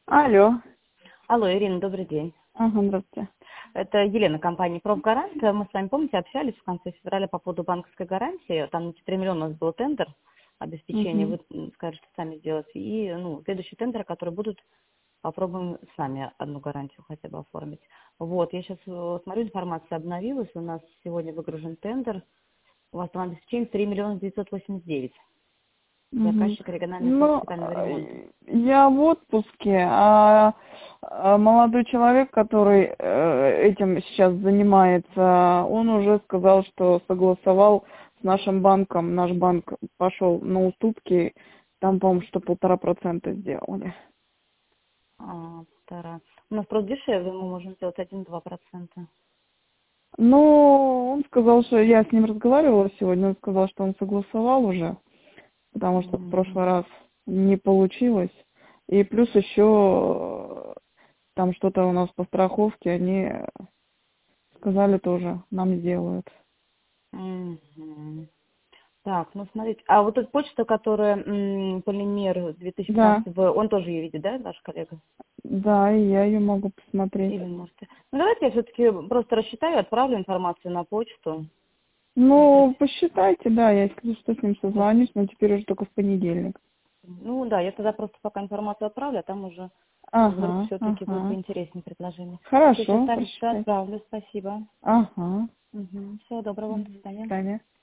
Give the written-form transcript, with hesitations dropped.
Алло. Алло, Ирина, добрый день. Ага, здравствуйте. Это Елена, компания «Профгарант». Мы с вами, помните, общались в конце февраля по поводу банковской гарантии. Там на 4 миллиона у нас был тендер обеспечения, Угу. вы сказали, что сами сделаете. И следующий тендер, который будут, попробуем сами одну гарантию хотя бы оформить. Вот, я сейчас смотрю, информация обновилась. У нас сегодня выгружен тендер. У вас там обеспечение 3 миллиона 989. Угу. Заказчик региональный фонд Ну, капитального ремонта. я в отпуске, а молодой человек, который этим сейчас занимается, он уже сказал, что согласовал с нашим банком. Наш банк пошел на уступки, там, по-моему, что 1,5% сделали. Полтора. У нас просто дешевле, мы можем сделать 1-2%. Ну, он сказал, что я с ним разговаривала сегодня, он сказал, что он согласовал уже, потому что в Мгм. прошлый раз не получилось. И плюс еще там что-то у нас по страховке, они сказали тоже, нам сделают. Мгм. Так, ну смотрите, а вот эта почта, которая полимер Да, 2015, он тоже ее видит, да, ваш коллега? да, и я ее могу посмотреть. Или можете? Ну давайте я все-таки просто рассчитаю, отправлю информацию на почту. Может быть, Ну, посчитайте, да, я если что с ним да. созвонюсь, но теперь уже только в понедельник. Ну да, я тогда просто пока информацию отправлю, а там уже вдруг Ага, все-таки будет ага. поинтереснее предложение. Все, сейчас Хорошо, так все посчитайте. отправлю, спасибо. Ага. Всего доброго, до До свидания. свидания.